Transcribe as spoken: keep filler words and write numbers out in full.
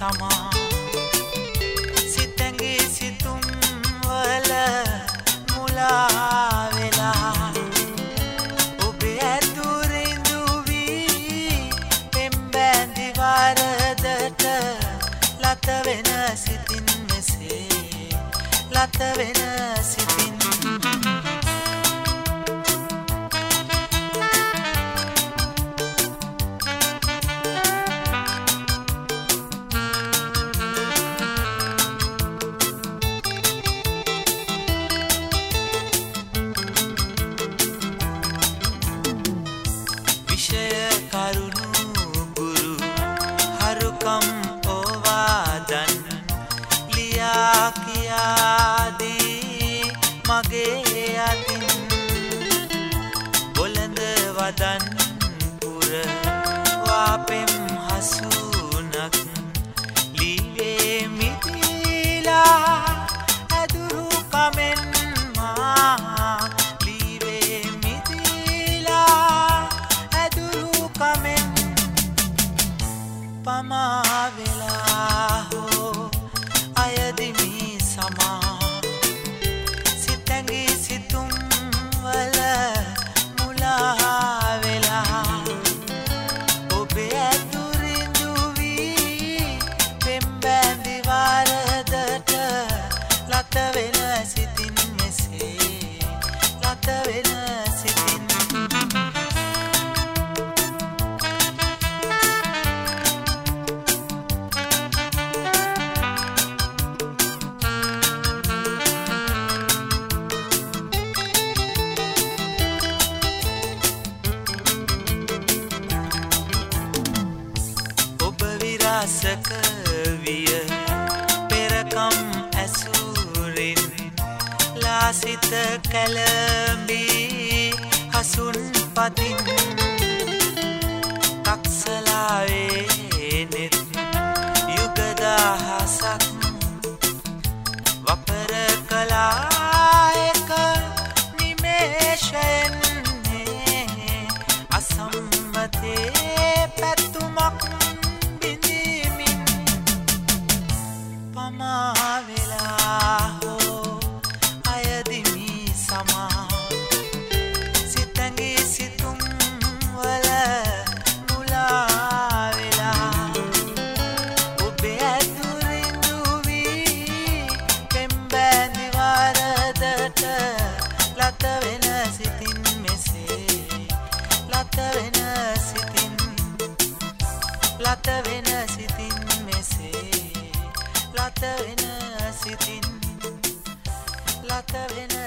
සමා සිතැඟි සිතුම් වල මුලා වෙලා ඔබේ ඇතුරින්දු වී පෙම්බැඳි වරදට ලත වෙන සිතින් මෙසේ ලත වෙන සිතින් මගේ අතින් බොළඳ වදන් පුර වාපෙම් හසුනක් ලීවේ මිදිලා ඇදුරු කමෙන් මා ලීවේ මිදිලා ඇදුරු කමෙන් පමා වෙලා හෝ අයදිමි සමා සක විය පෙරකම් ඇසුරින් ලාසිත කැලඹී හසුන් පතින් තක්සලාවේ නෙත් යුගදහසක් වපර කලා එක නිමේෂයෙන් අසම්මතේ පැතුමක් වෙලා හෝ අයදිමි සමා සිතැඟි සිතුම් වල මුලා වෙලා ඔබේ ඇතුරින්දු වී පෙම්බැඳි වරදට ලත වෙන සිතින් මෙසේ ලත වෙන සිතින් ලත වෙන සිතින් මෙසේ ලත වෙන සිතින් ලත වෙන